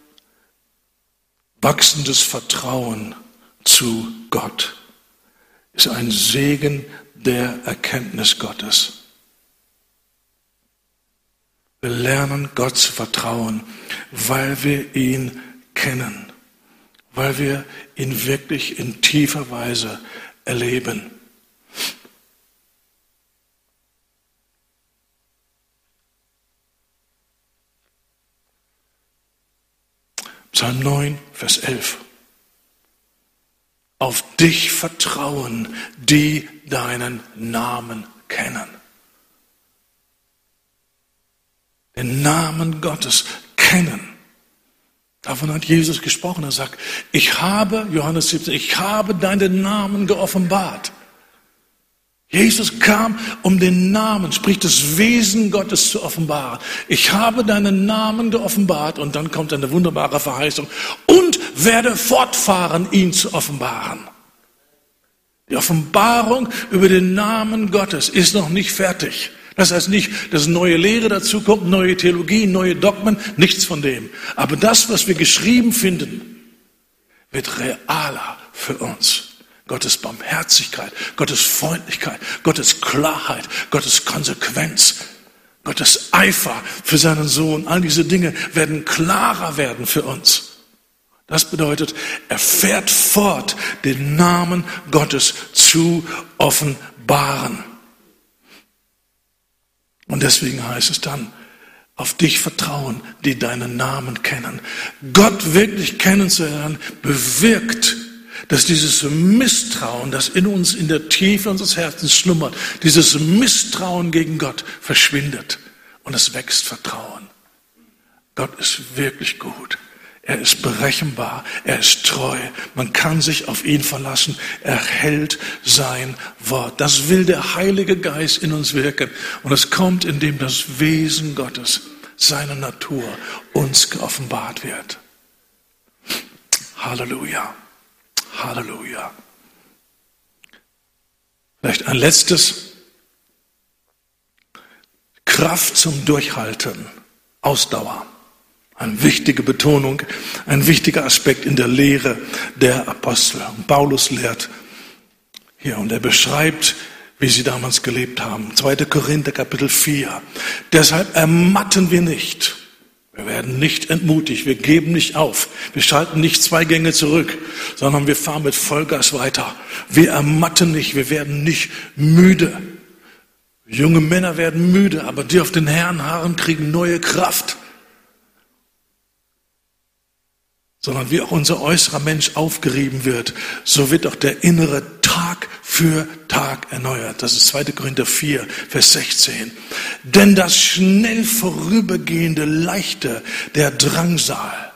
wachsendes Vertrauen zu Gott. Ist ein Segen der Erkenntnis Gottes. Wir lernen Gott zu vertrauen, weil wir ihn kennen, weil wir ihn wirklich in tiefer Weise erleben. Psalm neun, Vers elf. Auf dich vertrauen, die deinen Namen kennen. Den Namen Gottes kennen. Davon hat Jesus gesprochen. Er sagt, ich habe, Johannes siebzehn, ich habe deinen Namen geoffenbart. Jesus kam, um den Namen, sprich das Wesen Gottes zu offenbaren. Ich habe deinen Namen geoffenbart und dann kommt eine wunderbare Verheißung und werde fortfahren, ihn zu offenbaren. Die Offenbarung über den Namen Gottes ist noch nicht fertig. Das heißt nicht, dass neue Lehre dazu kommt, neue Theologie, neue Dogmen, nichts von dem. Aber das, was wir geschrieben finden, wird realer für uns. Gottes Barmherzigkeit, Gottes Freundlichkeit, Gottes Klarheit, Gottes Konsequenz, Gottes Eifer für seinen Sohn. All diese Dinge werden klarer werden für uns. Das bedeutet, er fährt fort, den Namen Gottes zu offenbaren. Und deswegen heißt es dann, auf dich vertrauen, die deinen Namen kennen. Gott wirklich kennenzulernen, bewirkt, dass dieses Misstrauen, das in uns, in der Tiefe unseres Herzens schlummert, dieses Misstrauen gegen Gott verschwindet und es wächst Vertrauen. Gott ist wirklich gut. Er ist berechenbar, er ist treu. Man kann sich auf ihn verlassen. Er hält sein Wort. Das will der Heilige Geist in uns wirken. Und es kommt, indem das Wesen Gottes, seine Natur, uns geoffenbart wird. Halleluja. Halleluja. Vielleicht ein letztes. Kraft zum Durchhalten. Ausdauer. Eine wichtige Betonung, ein wichtiger Aspekt in der Lehre der Apostel. Und Paulus lehrt hier und er beschreibt, wie sie damals gelebt haben. zweiter Korinther Kapitel vier. Deshalb ermatten wir nicht. Wir werden nicht entmutigt, wir geben nicht auf, wir schalten nicht zwei Gänge zurück, sondern wir fahren mit Vollgas weiter. Wir ermatten nicht, wir werden nicht müde. Junge Männer werden müde, aber die auf den Herrn harren, kriegen neue Kraft. sondern wie auch unser äußerer Mensch aufgerieben wird, so wird auch der innere Tag für Tag erneuert. Das ist zweiter Korinther vier, Vers sechzehn. Denn das schnell vorübergehende Leichte der Drangsal.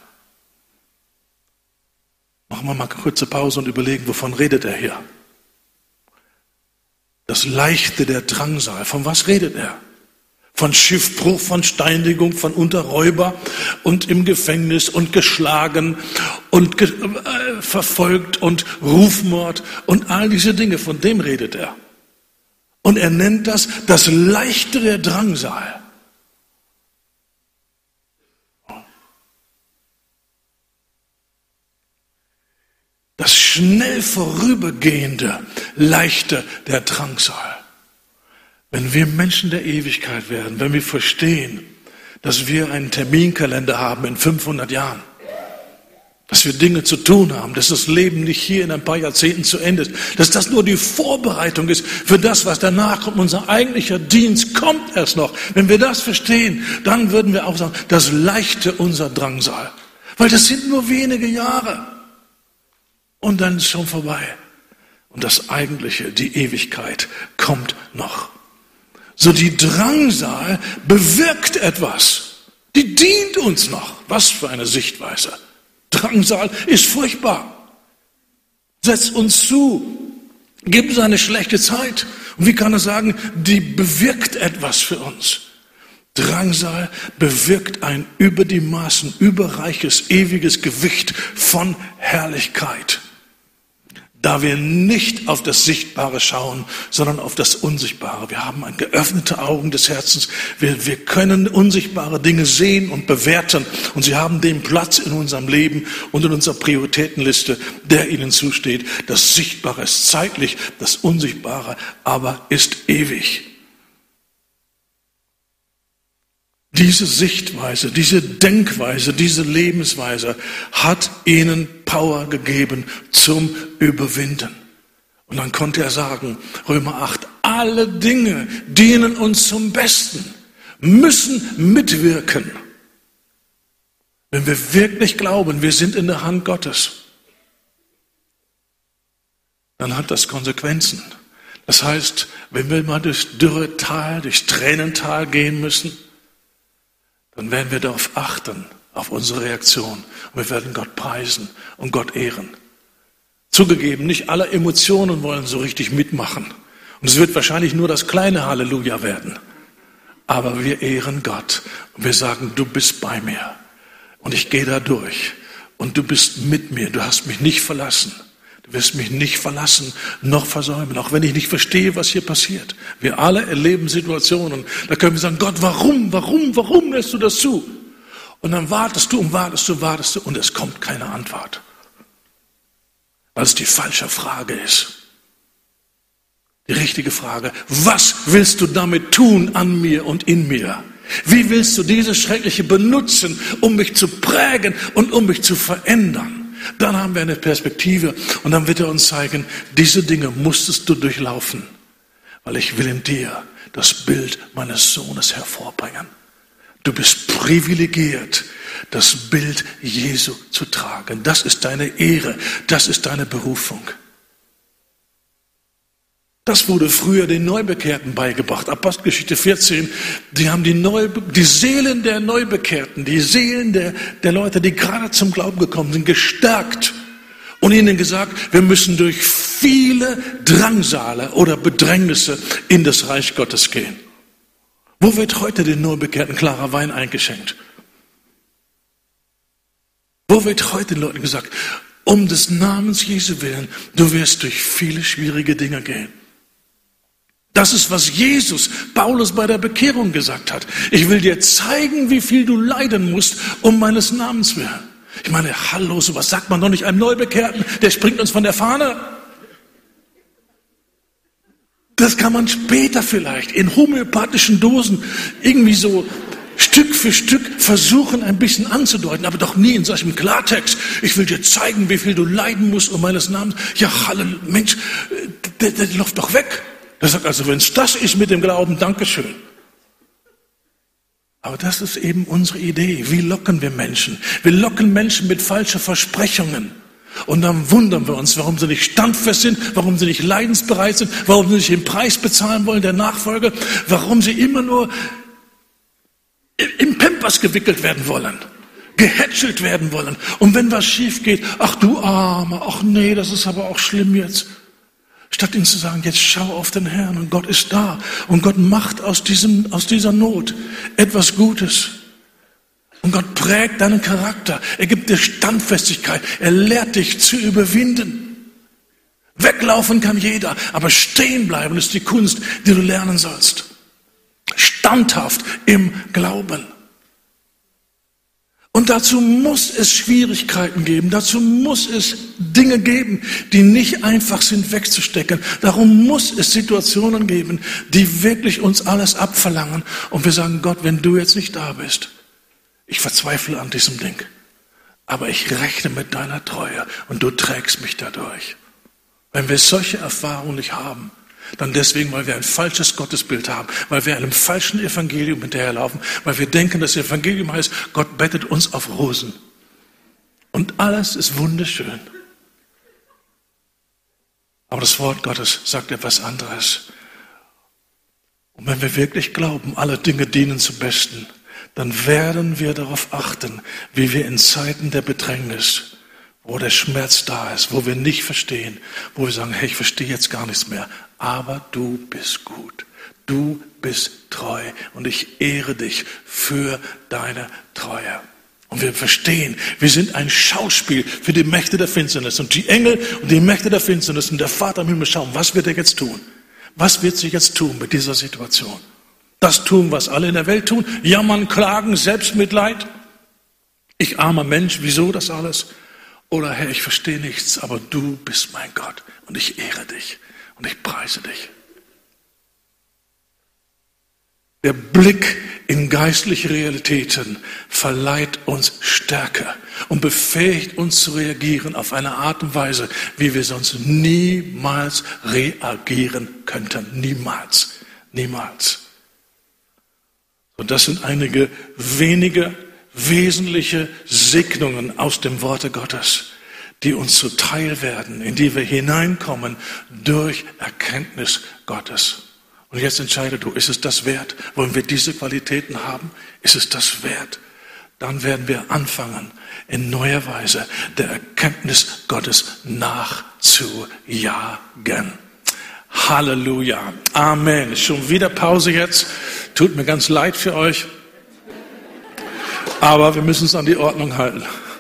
Machen wir mal eine kurze Pause und überlegen, wovon redet er hier? Das Leichte der Drangsal. Von was redet er? Von Schiffbruch, von Steinigung, von Unterräuber und im Gefängnis und geschlagen und ge- äh, verfolgt und Rufmord und all diese Dinge, von dem redet er. Und er nennt das das Leichte der Drangsal. Das schnell vorübergehende Leichte der Drangsal. Wenn wir Menschen der Ewigkeit werden, wenn wir verstehen, dass wir einen Terminkalender haben in fünfhundert Jahren, dass wir Dinge zu tun haben, dass das Leben nicht hier in ein paar Jahrzehnten zu Ende ist, dass das nur die Vorbereitung ist für das, was danach kommt. Unser eigentlicher Dienst kommt erst noch. Wenn wir das verstehen, dann würden wir auch sagen, das Leichte unser Drangsal. Weil das sind nur wenige Jahre. Und dann ist es schon vorbei. Und das Eigentliche, die Ewigkeit, kommt noch. So die Drangsal bewirkt etwas. Die dient uns noch. Was für eine Sichtweise. Drangsal ist furchtbar. Setzt uns zu. Gibt uns eine schlechte Zeit. Und wie kann er sagen, die bewirkt etwas für uns. Drangsal bewirkt ein über die Maßen überreiches, ewiges Gewicht von Herrlichkeit. Da wir nicht auf das Sichtbare schauen, sondern auf das Unsichtbare. Wir haben ein geöffnete Augen des Herzens. Wir, wir können unsichtbare Dinge sehen und bewerten. Und sie haben den Platz in unserem Leben und in unserer Prioritätenliste, der ihnen zusteht. Das Sichtbare ist zeitlich, das Unsichtbare aber ist ewig. Diese Sichtweise, diese Denkweise, diese Lebensweise hat ihnen Power gegeben zum Überwinden. Und dann konnte er sagen, Römer acht, alle Dinge dienen uns zum Besten, müssen mitwirken. Wenn wir wirklich glauben, wir sind in der Hand Gottes, dann hat das Konsequenzen. Das heißt, wenn wir mal durchs Dürretal, durchs Tränental gehen müssen, dann werden wir darauf achten, auf unsere Reaktion. Und wir werden Gott preisen und Gott ehren. Zugegeben, nicht alle Emotionen wollen so richtig mitmachen. Und es wird wahrscheinlich nur das kleine Halleluja werden. Aber wir ehren Gott. Und wir sagen, du bist bei mir. Und ich gehe da durch. Und du bist mit mir. Du hast mich nicht verlassen. Du wirst mich nicht verlassen, noch versäumen, auch wenn ich nicht verstehe, was hier passiert. Wir alle erleben Situationen, da können wir sagen, Gott, warum, warum, warum lässt du das zu? Und dann wartest du und wartest du, wartest du und es kommt keine Antwort. Weil es die falsche Frage ist. Die richtige Frage, was willst du damit tun an mir und in mir? Wie willst du dieses Schreckliche benutzen, um mich zu prägen und um mich zu verändern? Dann haben wir eine Perspektive und dann wird er uns zeigen, diese Dinge musstest du durchlaufen, weil ich will in dir das Bild meines Sohnes hervorbringen. Du bist privilegiert, das Bild Jesu zu tragen. Das ist deine Ehre, das ist deine Berufung. Das wurde früher den Neubekehrten beigebracht. Apostelgeschichte vierzehn, die haben die, Neu, die Seelen der Neubekehrten, die Seelen der, der Leute, die gerade zum Glauben gekommen sind, gestärkt und ihnen gesagt, wir müssen durch viele Drangsale oder Bedrängnisse in das Reich Gottes gehen. Wo wird heute den Neubekehrten klarer Wein eingeschenkt? Wo wird heute den Leuten gesagt, um des Namens Jesu willen, du wirst durch viele schwierige Dinge gehen. Das ist, was Jesus, Paulus bei der Bekehrung gesagt hat. Ich will dir zeigen, wie viel du leiden musst, um meines Namens willen. Ich meine, hallo, sowas sagt man doch nicht einem Neubekehrten, der springt uns von der Fahne. Das kann man später vielleicht in homöopathischen Dosen irgendwie so Stück für Stück versuchen, ein bisschen anzudeuten, aber doch nie in solchem Klartext. Ich will dir zeigen, wie viel du leiden musst, um meines Namens. Ja, hallo, Mensch, der, der läuft doch weg. Er sagt also, wenn es das ist mit dem Glauben, Dankeschön. Aber das ist eben unsere Idee. Wie locken wir Menschen? Wir locken Menschen mit falschen Versprechungen. Und dann wundern wir uns, warum sie nicht standfest sind, warum sie nicht leidensbereit sind, warum sie nicht den Preis bezahlen wollen, der Nachfolge, warum sie immer nur im Pampers gewickelt werden wollen, gehätschelt werden wollen. Und wenn was schief geht, ach du Armer, ach nee, das ist aber auch schlimm jetzt. Statt ihnen zu sagen, jetzt schau auf den Herrn und Gott ist da. Und Gott macht aus, diesem, aus dieser Not etwas Gutes. Und Gott prägt deinen Charakter. Er gibt dir Standfestigkeit. Er lehrt dich zu überwinden. Weglaufen kann jeder, aber stehen bleiben ist die Kunst, die du lernen sollst. Standhaft im Glauben. Und dazu muss es Schwierigkeiten geben, dazu muss es Dinge geben, die nicht einfach sind wegzustecken. Darum muss es Situationen geben, die wirklich uns alles abverlangen. Und wir sagen, Gott, wenn du jetzt nicht da bist, ich verzweifle an diesem Ding, aber ich rechne mit deiner Treue und du trägst mich dadurch. Wenn wir solche Erfahrungen nicht haben, dann deswegen, weil wir ein falsches Gottesbild haben, weil wir einem falschen Evangelium hinterherlaufen, weil wir denken, das Evangelium heißt, Gott bettet uns auf Rosen. Und alles ist wunderschön. Aber das Wort Gottes sagt etwas anderes. Und wenn wir wirklich glauben, alle Dinge dienen zum Besten, dann werden wir darauf achten, wie wir in Zeiten der Bedrängnis, wo der Schmerz da ist, wo wir nicht verstehen, wo wir sagen, hey, ich verstehe jetzt gar nichts mehr, aber du bist gut, du bist treu und ich ehre dich für deine Treue. Und wir verstehen, wir sind ein Schauspiel für die Mächte der Finsternis und die Engel und die Mächte der Finsternis und der Vater im Himmel schauen, was wird er jetzt tun? Was wird sich jetzt tun mit dieser Situation? Das tun, was alle in der Welt tun, jammern, klagen, Selbstmitleid. Ich armer Mensch, wieso das alles? Oder Herr, ich verstehe nichts, aber du bist mein Gott und ich ehre dich und ich preise dich. Der Blick in geistliche Realitäten verleiht uns Stärke und befähigt uns zu reagieren auf eine Art und Weise, wie wir sonst niemals reagieren könnten. Niemals. Niemals. Und das sind einige wenige wesentliche Segnungen aus dem Worte Gottes, die uns zuteil werden, in die wir hineinkommen durch Erkenntnis Gottes. Und jetzt entscheide du, ist es das wert? Wollen wir diese Qualitäten haben? Ist es das wert? Dann werden wir anfangen, in neuer Weise der Erkenntnis Gottes nachzujagen. Halleluja. Amen. Schon wieder Pause jetzt. Tut mir ganz leid für euch. Aber wir müssen uns an die Ordnung halten.